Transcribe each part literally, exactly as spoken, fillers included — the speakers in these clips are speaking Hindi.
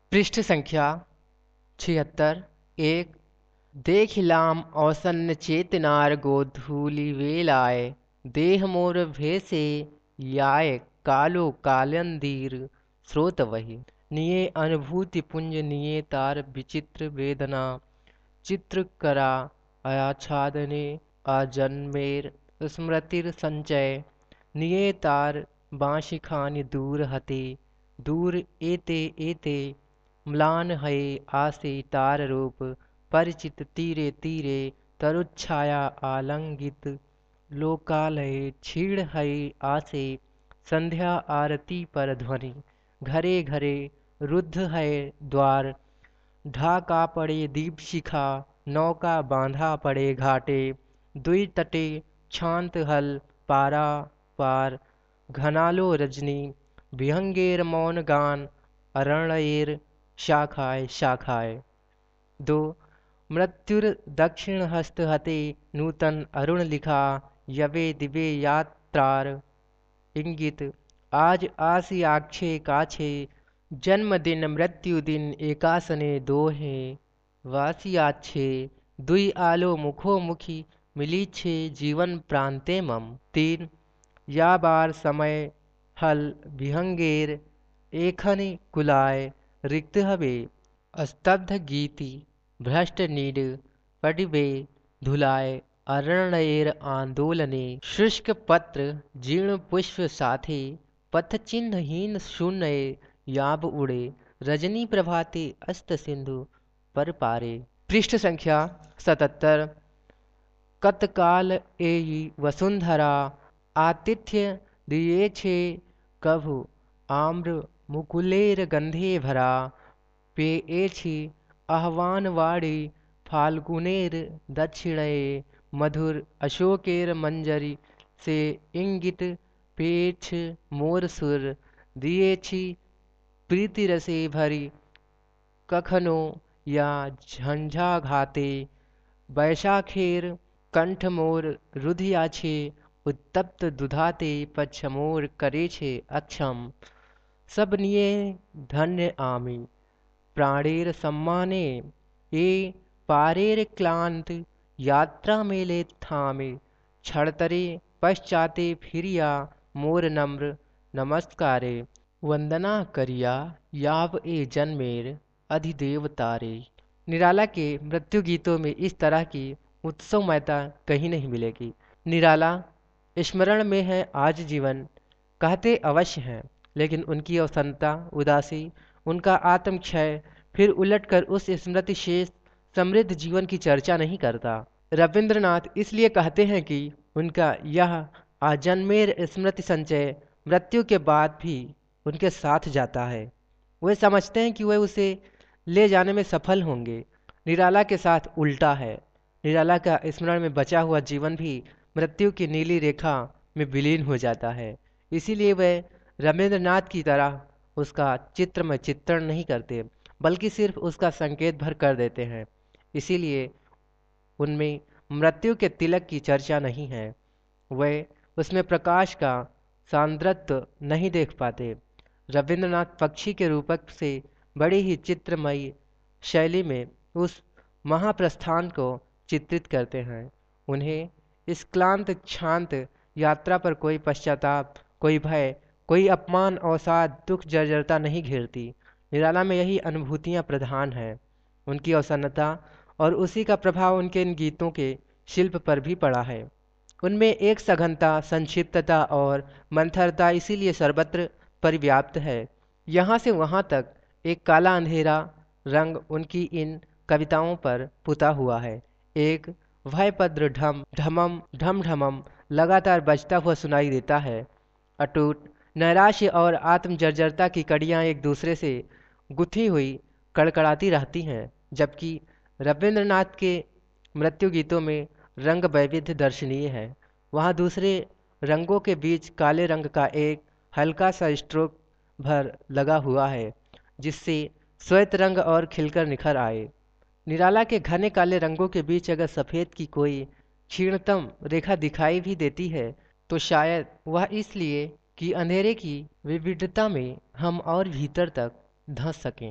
पृष्ठ संख्या छिहत्तर। एक। देखिलाम औसन्न चेतनार गोधूलि वेलाय देह मोर भेसे याय कालो कालंदीर स्रोत वही निये अनुभूति पुंज निये तार विचित्र वेदना चित्र करा आच्छादने आजन्मेर स्मृतिर संचय निये तार बाशिखानि दूर हते दूर एते एते म्लान हये आसे तार रूप परिचित तीरे तीरे तरुच्छाया आलंगित लोकालय छीड़ हये आसे संध्या आरती पर ध्वनि घरे घरे रुद्ध है द्वार ढाका पड़े दीप शिखा नौका बांधा पड़े घाटे दुई तटे शांत हल पारा पार घनालो रजनी विहंगेर मौन गान अरणयेर शाखाय शाखाय। दो। मृत्युर दक्षिण हस्त हते नूतन अरुण लिखा यवे दिवे यात्रार इंगित आज आसी आक्षे काछे जन्मदिन मृत्युदिन एकासने दोहे वासी आछे दुई आलो मुखो मुखी मिली छे जीवन प्रांते मम। तीन। या बार समय हल विहंगेर एखनि कुलाय रिक्त हवे स्तब्ध गीति भ्रष्ट नीड पडिबे धुलाय अरणयेर आंदोलने शुष्क पत्र जीर्ण पुष्प साथे पथ चिन्हहीन शून्य याब उड़े रजनी प्रभाते अस्त सिंधु पर पारे। पृष्ठ संख्या सतहत्तर। कतकाल एयी वसुंधरा आतिथ्य दिए छे कभु आम्र मुकुलेर गंधे भरा पे एछि आह्वान वाड़ी फाल्गुनेर दक्षिणे मधुर अशोकेर मंजरी से इंगित पेछ मोर सुर दिए छी प्रीति रसे भरी कखनो या झंझा घाते बैशाखेर कंठ मोर रुधिया छे उत्तप्त दुधाते पक्ष मोर करे छे अक्षम सब निये धन्य आमी प्राणेर सम्माने ये पारेर क्लांत यात्रा मेले थामे छड़तरे पश्चाते फिरिया मोर नम्र नमस्कारे वंदना करिया याव ए जन्मेर अधिदेवतारे। निराला के मृत्यु गीतों में इस तरह की उत्सवमयता कहीं नहीं मिलेगी। निराला स्मरण में है आज जीवन कहते अवश्य हैं, लेकिन उनकी अवसन्नता उदासी उनका आत्मक्षय फिर उलटकर उस स्मृति शेष समृद्ध जीवन की चर्चा नहीं करता। रविंद्रनाथ इसलिए कहते हैं कि उनका यह आजन्मेर स्मृति संचय मृत्यु के बाद भी उनके साथ जाता है। वे समझते हैं कि वे उसे ले जाने में सफल होंगे। निराला के साथ उल्टा है। निराला का स्मरण में बचा हुआ जीवन भी मृत्यु की नीली रेखा में विलीन हो जाता है। इसीलिए वे रविंद्रनाथ की तरह उसका चित्रमय चित्रण नहीं करते, बल्कि सिर्फ उसका संकेत भर कर देते हैं। इसीलिए उनमें मृत्यु के तिलक की चर्चा नहीं है। वे उसमें प्रकाश का सांद्रत्व नहीं देख पाते। रविंद्रनाथ पक्षी के रूपक से बड़ी ही चित्रमयी शैली में उस महाप्रस्थान को चित्रित करते हैं। उन्हें इस क्लांत शांत यात्रा पर कोई पश्चाताप, कोई भय, कोई अपमान, अवसाद, दुख, जर्जरता नहीं घेरती। निराला में यही अनुभूतियाँ प्रधान हैं। उनकी अवसन्नता और उसी का प्रभाव उनके इन गीतों के शिल्प पर भी पड़ा है। उनमें एक सघनता, संक्षिप्तता और मंथरता इसीलिए सर्वत्र परिव्याप्त है। यहाँ से वहाँ तक एक काला अंधेरा रंग उनकी इन कविताओं पर पुता हुआ है। एक भयपद्र ढम ढमम ढम ढमम लगातार बजता हुआ सुनाई देता है। अटूट नैराश्य और आत्मजर्जरता की कड़ियाँ एक दूसरे से गुथी हुई कड़कड़ाती रहती हैं, जबकि रविंद्रनाथ के मृत्यु गीतों में रंग वैविध्य दर्शनीय है। वहाँ दूसरे रंगों के बीच काले रंग का एक हल्का सा स्ट्रोक भर लगा हुआ है, जिससे श्वेत रंग और खिलकर निखर आए। निराला के घने काले रंगों के बीच अगर सफ़ेद की कोई क्षीणतम रेखा दिखाई भी देती है, तो शायद वह इसलिए कि अंधेरे की विविधता में हम और भीतर तक धंस सकें।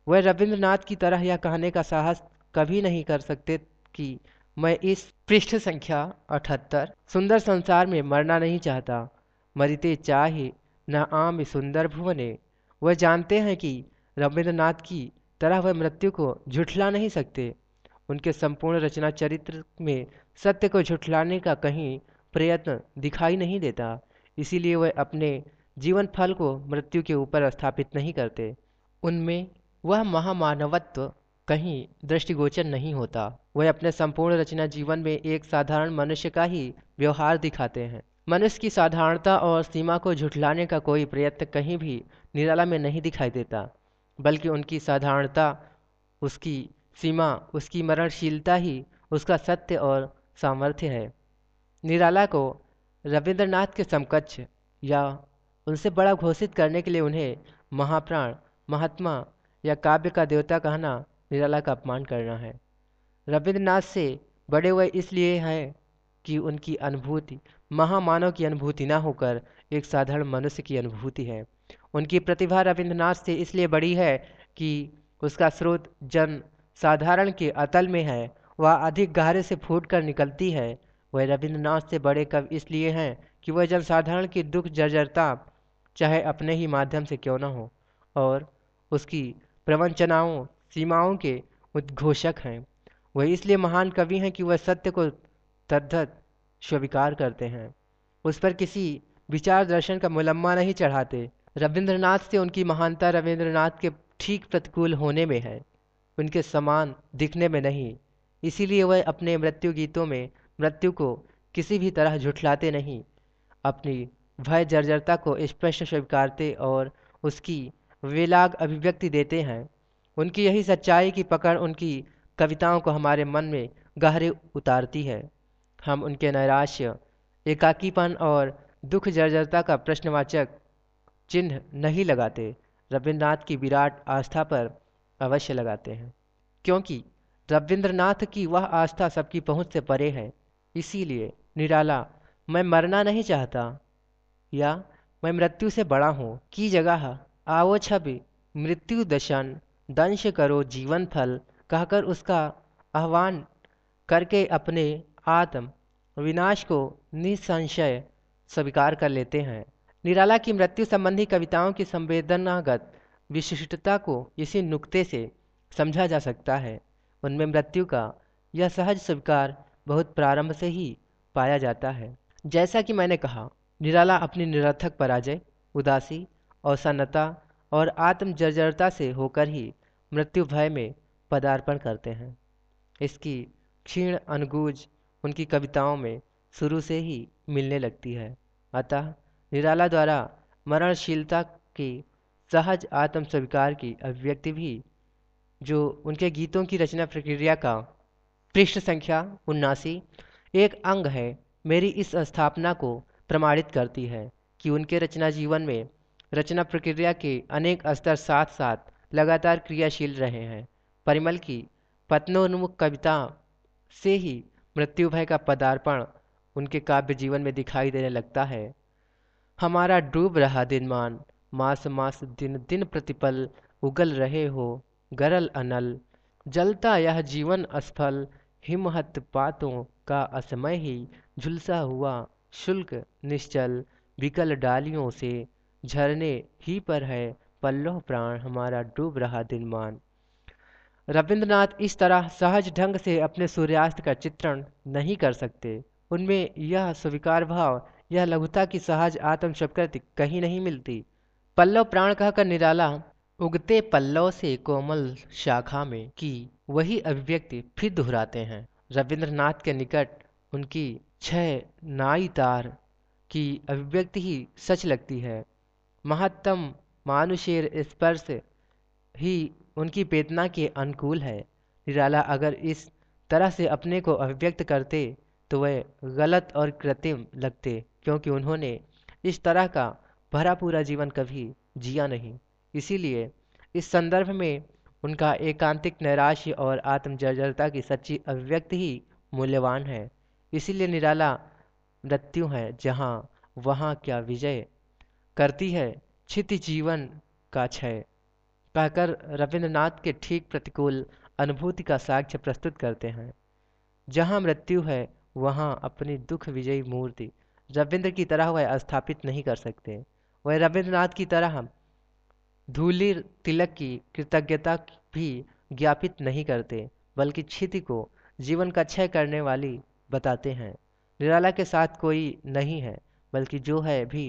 वह रविंद्रनाथ की तरह यह कहने का साहस कभी नहीं कर सकते कि मैं इस पृष्ठ संख्या अठहत्तर सुंदर संसार में मरना नहीं चाहता, मरते चाहे न आम सुंदर भुवने। वह जानते हैं कि रविंद्रनाथ की तरह वह मृत्यु को झुठला नहीं सकते। उनके संपूर्ण रचना चरित्र में सत्य को झुठलाने का कहीं प्रयत्न दिखाई नहीं देता, इसीलिए वह अपने जीवन फल को मृत्यु के ऊपर स्थापित नहीं करते। उनमें वह महामानवत्व कहीं दृष्टिगोचर नहीं होता। वह अपने संपूर्ण रचना जीवन में एक साधारण मनुष्य का ही व्यवहार दिखाते हैं। मनुष्य की साधारणता और सीमा को झुठलाने का कोई प्रयत्न कहीं भी निराला में नहीं दिखाई देता, बल्कि उनकी साधारणता, उसकी सीमा, उसकी मरणशीलता ही उसका सत्य और सामर्थ्य है। निराला को रविंद्रनाथ के समकक्ष या उनसे बड़ा घोषित करने के लिए उन्हें महाप्राण, महात्मा या काव्य का देवता कहना निराला का अपमान करना है। रविंद्रनाथ से बड़े हुए इसलिए हैं कि उनकी अनुभूति महामानव की अनुभूति न होकर एक साधारण मनुष्य की अनुभूति है। उनकी प्रतिभा रविंद्रनाथ से इसलिए बड़ी है कि उसका स्रोत जन साधारण के अतल में है, वह अधिक गहरे से फूट कर निकलती है। वह रविंद्रनाथ से बड़े कवि इसलिए हैं कि वह जन साधारण की दुख जर्जरता चाहे अपने ही माध्यम से क्यों न हो, और उसकी प्रवंचनाओं सीमाओं के उद्घोषक हैं। वह इसलिए महान कवि हैं कि वह सत्य को तद्दत स्वीकार करते हैं, उस पर किसी विचार दर्शन का मुलम्मा नहीं चढ़ाते। रविंद्रनाथ से उनकी महानता रविंद्रनाथ के ठीक प्रतिकूल होने में है, उनके समान दिखने में नहीं। इसीलिए वह अपने मृत्यु गीतों में मृत्यु को किसी भी तरह झुठलाते नहीं, अपनी भय जर्जरता को स्पष्ट स्वीकारते और उसकी विलाग अभिव्यक्ति देते हैं। उनकी यही सच्चाई की पकड़ उनकी कविताओं को हमारे मन में गहरे उतारती है। हम उनके नैराश्य, एकाकीपन और दुख जर्जरता का प्रश्नवाचक चिन्ह नहीं लगाते, रविंद्रनाथ की विराट आस्था पर अवश्य लगाते हैं, क्योंकि रविंद्रनाथ की वह आस्था सबकी पहुंच से परे है। इसीलिए निराला मैं मरना नहीं चाहता या मैं मृत्यु से बड़ा हूँ की जगह आओ छवि मृत्यु दशन दंश करो जीवन फल कहकर उसका आह्वान करके अपने आत्म विनाश को निसंशय स्वीकार कर लेते हैं। निराला की मृत्यु संबंधी कविताओं की संवेदनागत विशिष्टता को इसी नुक्ते से समझा जा सकता है। उनमें मृत्यु का यह सहज स्वीकार बहुत प्रारंभ से ही पाया जाता है। जैसा कि मैंने कहा, निराला अपनी निरर्थक पराजय, उदासी, असन्नता और आत्म जर्जरता से होकर ही मृत्यु भय में पदार्पण करते हैं। इसकी क्षीण अनुगूंज उनकी कविताओं में शुरू से ही मिलने लगती है। अतः निराला द्वारा मरणशीलता की सहज आत्म स्वीकार की अभिव्यक्ति भी, जो उनके गीतों की रचना प्रक्रिया का पृष्ठ संख्या उन्नासी एक अंग है, मेरी इस स्थापना को प्रमाणित करती है कि उनके रचना जीवन में रचना प्रक्रिया के अनेक स्तर साथ साथ लगातार क्रियाशील रहे हैं। परिमल की पत्नोन्मुख कविता से ही मृत्यु भय का पदार्पण उनके काव्य जीवन में दिखाई देने लगता है। हमारा डूब रहा दिनमान, मास मास दिन दिन प्रतिपल उगल रहे हो गरल अनल, जलता यह जीवन असफल हिमहत पातों का असमय ही झुलसा हुआ शुल्क निश्चल, विकल डालियों से झरने ही पर है पल्लव प्राण, हमारा डूब रहा दिनमान। रविंद्रनाथ इस तरह सहज ढंग से अपने सूर्यास्त का चित्रण नहीं कर सकते। उनमें यह स्वीकार भाव, यह लघुता की सहज आत्म स्वीकृति कहीं नहीं मिलती। पल्लव प्राण कहकर निराला उगते पल्लव से कोमल शाखा में की वही अभिव्यक्ति फिर दोहराते हैं। रविंद्रनाथ के निकट उनकी छह नाई तार की अभिव्यक्ति ही सच लगती है। महत्तम मानुषेर स्पर्श ही उनकी वेदना के अनुकूल है। निराला अगर इस तरह से अपने को अभिव्यक्त करते तो वह गलत और कृत्रिम लगते, क्योंकि उन्होंने इस तरह का भरा पूरा जीवन कभी जिया नहीं। इसीलिए इस संदर्भ में उनका एकांतिक नैराश्य और आत्मजर्जरता की सच्ची अभिव्यक्ति ही मूल्यवान है। इसीलिए निराला मृत्यु है जहाँ वहाँ क्या विजय करती है क्षिति जीवन का क्षय। कहकर रविंद्रनाथ के ठीक प्रतिकूल अनुभूति का साक्ष्य प्रस्तुत करते हैं। जहाँ मृत्यु है वहाँ अपनी दुख विजयी मूर्ति रविंद्र की तरह वह स्थापित नहीं कर सकते। वह रविंद्रनाथ की तरह धूलि तिलक की कृतज्ञता भी ज्ञापित नहीं करते, बल्कि क्षिति को जीवन का क्षय करने वाली बताते हैं। निराला के साथ कोई नहीं है, बल्कि जो है भी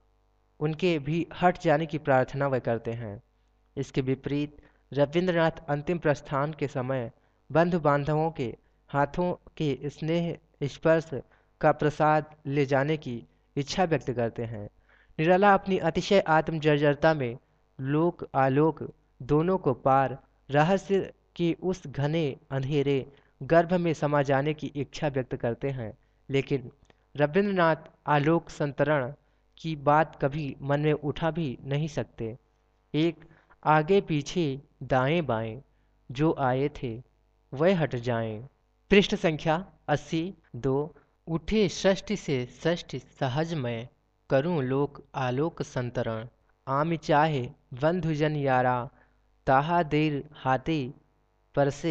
उनके भी हट जाने की प्रार्थना वह करते हैं। इसके विपरीत रविंद्रनाथ अंतिम प्रस्थान के समय बंधु बांधवों के हाथों के स्नेह स्पर्श का प्रसाद ले जाने की इच्छा व्यक्त करते हैं। निराला अपनी अतिशय आत्मजर्जरता में लोक आलोक दोनों को पार रहस्य की उस घने अंधेरे गर्भ में समा जाने की इच्छा व्यक्त करते हैं, लेकिन रविंद्रनाथ आलोक संतरण की बात कभी मन में उठा भी नहीं सकते। एक आगे पीछे दाएं बाएं जो आए थे वह हट जाएं। पृष्ठ संख्या अस्सी दो। उठे षष्ठी से षष्ठी सहज मैं करूं लोक आलोक संतरण। आम चाहे बंधुजन यारा ताहा देर हाथे परसे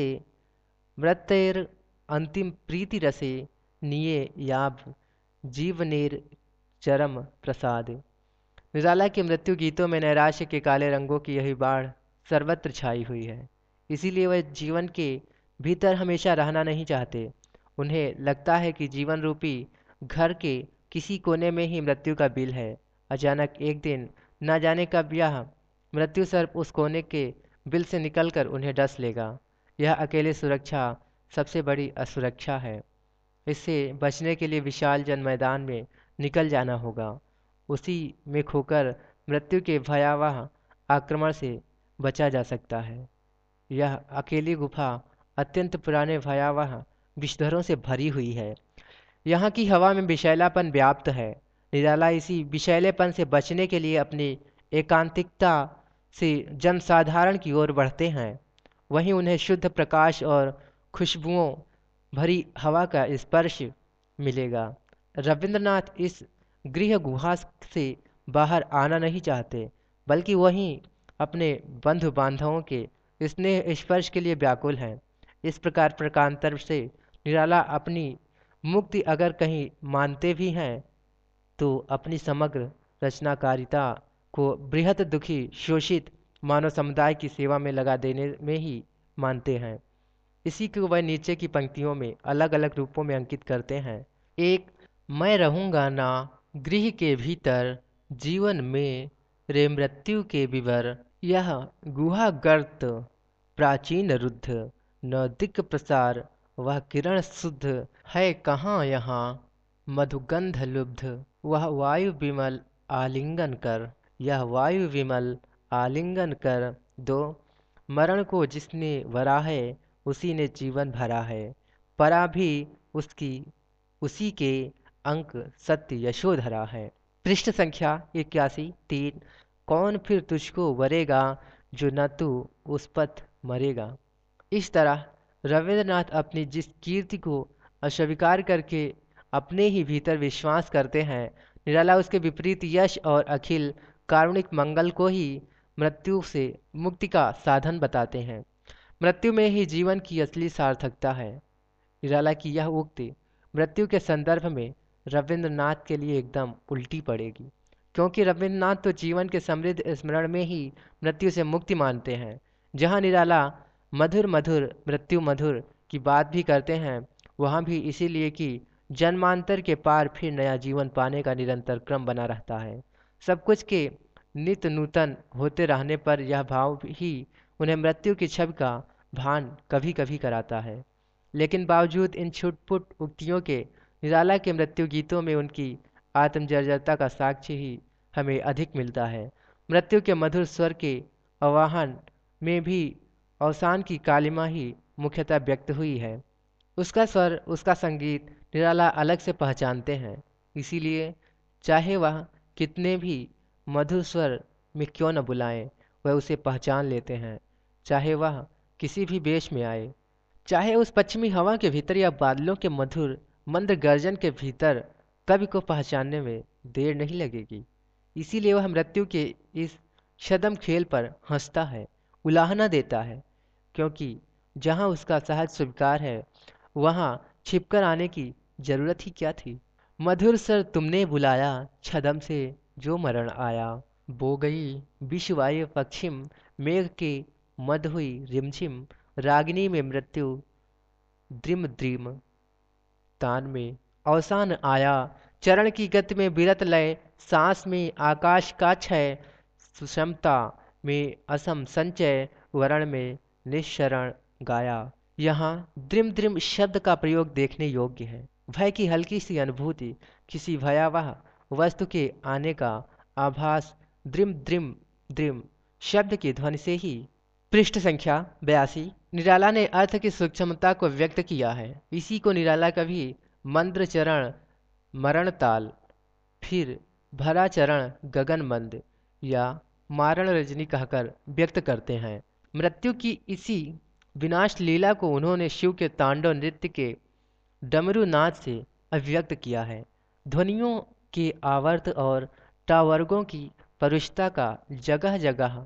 मृत्येर अंतिम प्रीति रसे निये याब जीवनेर चरम प्रसाद। निराला के मृत्यु गीतों में नैराश्य के काले रंगों की यही बाढ़ सर्वत्र छाई हुई है। इसीलिए वह जीवन के भीतर हमेशा रहना नहीं चाहते। उन्हें लगता है कि जीवन रूपी घर के किसी कोने में ही मृत्यु का बिल है। अचानक एक दिन न जाने कब यह मृत्यु सर्प उस कोने के बिल से निकलकर उन्हें डस लेगा। यह अकेले सुरक्षा सबसे बड़ी असुरक्षा है। इससे बचने के लिए विशाल जन मैदान में निकल जाना होगा। उसी में खोकर मृत्यु के भयावह आक्रमण से बचा जा सकता है। यह अकेली गुफा अत्यंत पुराने भयावह विषधरों से भरी हुई है। यहाँ की हवा में विषैलापन व्याप्त है। निराला इसी विषैलेपन से बचने के लिए अपनी एकांतिकता से जनसाधारण की ओर बढ़ते हैं। वहीं उन्हें शुद्ध प्रकाश और खुशबुओं भरी हवा का स्पर्श मिलेगा। रविंद्रनाथ इस गृह गुहा से बाहर आना नहीं चाहते, बल्कि वहीं अपने बंधु बांधवों के स्नेह स्पर्श के लिए व्याकुल हैं। इस प्रकार प्रकांतर से निराला अपनी मुक्ति अगर कहीं मानते भी हैं, तो अपनी समग्र रचनाकारिता को बृहत दुखी शोषित मानव समुदाय की सेवा में लगा देने में ही मानते हैं। इसी को वह नीचे की पंक्तियों में अलग अलग रूपों में अंकित करते हैं। एक, मैं रहूँगा ना गृह के भीतर जीवन में रे मृत्यु के विवर। यह गुहा गर्त प्राचीन रुद्ध न दिक् प्रसार वह किरण शुद्ध है कहाँ यहाँ मधुगंध लुब्ध। वह वायु विमल आलिंगन कर। यह वायु विमल आलिंगन कर। दो, मरण को जिसने वरा है उसी ने जीवन भरा है। परा भी उसकी उसी के अंक सत्य यशोधरा है। पृष्ठ संख्या इक्यासी तीन। कौन फिर तुझको वरेगा जो न तू उस पथ मरेगा। इस तरह रविंद्रनाथ अपनी जिस कीर्ति को अस्वीकार करके अपने ही भीतर विश्वास करते हैं, निराला उसके विपरीत यश और अखिल कारुणिक मंगल को ही मृत्यु से मुक्ति का साधन बताते हैं। मृत्यु में ही जीवन की असली सार्थकता है। निराला की यह उक्ति मृत्यु के संदर्भ में रविंद्रनाथ के लिए एकदम उल्टी पड़ेगी, क्योंकि रविंद्रनाथ तो जीवन के समृद्ध स्मरण में ही मृत्यु से मुक्ति मानते हैं। जहाँ निराला मधुर मधुर मृत्यु मधुर की बात भी करते हैं, वहाँ भी इसीलिए कि जन्मांतर के पार फिर नया जीवन पाने का निरंतर क्रम बना रहता है। सब कुछ के नित्य नूतन होते रहने पर यह भाव ही उन्हें मृत्यु की छवि का भान कभी कभी कराता है। लेकिन बावजूद इन छुटपुट उक्तियों के, निराला के मृत्यु गीतों में उनकी आत्मजर्जरता का साक्ष्य ही हमें अधिक मिलता है। मृत्यु के मधुर स्वर के आवाहन में भी अवसान की कालिमा ही मुख्यतः व्यक्त हुई है। उसका स्वर, उसका संगीत निराला अलग से पहचानते हैं। इसीलिए चाहे वह कितने भी मधुर स्वर में क्यों न बुलाएं, वह उसे पहचान लेते हैं। चाहे वह किसी भी वेश में आए, चाहे उस पश्चिमी हवा के भीतर या बादलों के मधुर मंद गर्जन के भीतर, कवि को पहचानने में देर नहीं लगेगी। इसीलिए वह मृत्यु के इस छद्म खेल पर हंसता है। उलाहना देता है, क्योंकि जहाँ उसका सहज स्वीकार है वहाँ छिपकर आने की जरूरत ही क्या थी। मधुर सर तुमने बुलाया, छदम से जो मरण आया, बो गई विषवायु पश्चिम, मेघ के मद हुई रिमझिम, रागिनी में मृत्यु द्रिम द्रिम, तान में अवसान आया, चरण की गति में विरत लय, सांस में आकाश का क्षय, सुषमता में असम संचय, वरण में निःशरण गाया। यहाँ द्रिम द्रिम शब्द का प्रयोग देखने योग्य है। भय की हल्की सी अनुभूति, किसी भयावह वस्तु के आने का आभास द्रिम द्रिम द्रिम शब्द की ध्वनि से ही। पृष्ठ संख्या बयासी। निराला ने अर्थ की सूक्ष्मता को व्यक्त किया है। इसी को निराला कभी मंद्र चरण मरण ताल, फिर भरा चरण गगन मंद या मारण रजनी कहकर व्यक्त करते हैं। मृत्यु की इसी विनाश लीला को उन्होंने शिव के तांडव नृत्य के डमरू नाद से अभिव्यक्त किया है। ध्वनियों के आवर्त और टावर्गों की परुषता का जगह जगह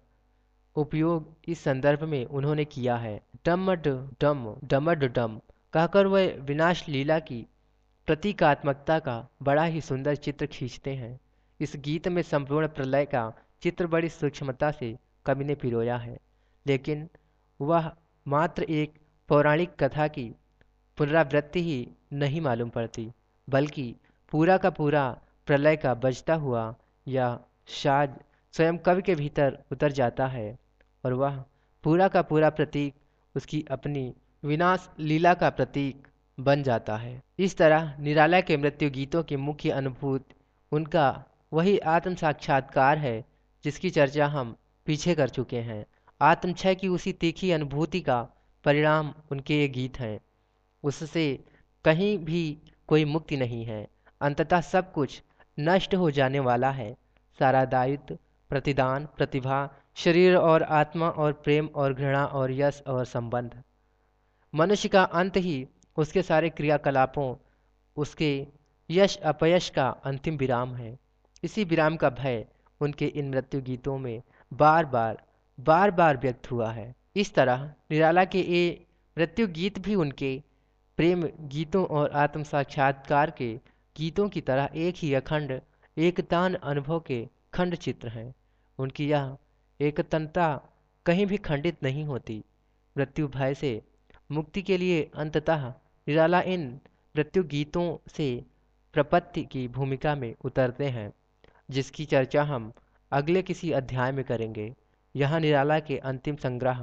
उपयोग इस संदर्भ में उन्होंने किया है। डमड डम डमड डम कहकर वह विनाश लीला की प्रतीकात्मकता का बड़ा ही सुंदर चित्र खींचते हैं। इस गीत में संपूर्ण प्रलय का चित्र बड़ी सूक्ष्मता से कवि ने पिरोया है, लेकिन वह मात्र एक पौराणिक कथा की पुनरावृत्ति ही नहीं मालूम पड़ती, बल्कि पूरा का पूरा प्रलय का बजता हुआ या शायद स्वयं कवि के भीतर उतर जाता है, और वह पूरा का पूरा प्रतीक उसकी अपनी विनाश लीला का प्रतीक बन जाता है। इस तरह निराला के मृत्यु गीतों की मुख्य अनुभूति उनका वही आत्म साक्षात्कार है जिसकी चर्चा हम पीछे कर चुके हैं। आत्मक्षय की उसी तीखी अनुभूति का परिणाम उनके ये गीत हैं। उससे कहीं भी कोई मुक्ति नहीं है। अंततः सब कुछ नष्ट हो जाने वाला है। सारा दायित्व, प्रतिदान, प्रतिभा, शरीर और आत्मा और प्रेम और घृणा और यश और संबंध। मनुष्य का अंत ही उसके सारे क्रियाकलापों, उसके यश अपयश का अंतिम विराम है। इसी विराम का भय उनके इन मृत्यु गीतों में बार बार बार बार व्यक्त हुआ है। इस तरह निराला के ये मृत्यु गीत भी उनके प्रेम गीतों और आत्म साक्षात्कार के गीतों की तरह एक ही अखंड एकतान अनुभव के खंड चित्र हैं। उनकी यह एकतनता कहीं भी खंडित नहीं होती। मृत्यु भय से मुक्ति के लिए अंततः निराला इन मृत्यु गीतों से प्रपत्ति की भूमिका में उतरते हैं, जिसकी चर्चा हम अगले किसी अध्याय में करेंगे। यहाँ निराला के अंतिम संग्रह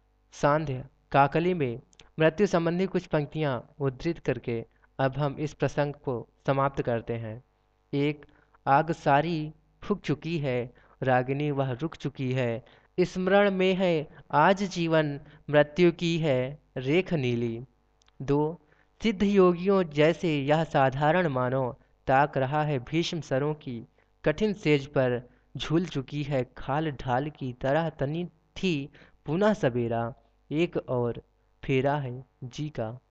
सांध्य काकली में मृत्यु संबंधी कुछ पंक्तियाँ उद्धृत करके अब हम इस प्रसंग को समाप्त करते हैं। एक, आग सारी फूक चुकी है, रागिनी वह रुक चुकी है, स्मरण में है आज जीवन, मृत्यु की है रेख नीली। दो, सिद्ध योगियों जैसे यह साधारण मानव ताक रहा है भीष्म सरों की कठिन सेज पर, झूल चुकी है खाल ढाल की तरह तनी थी पुनः सवेरा, एक और फेरा है जी का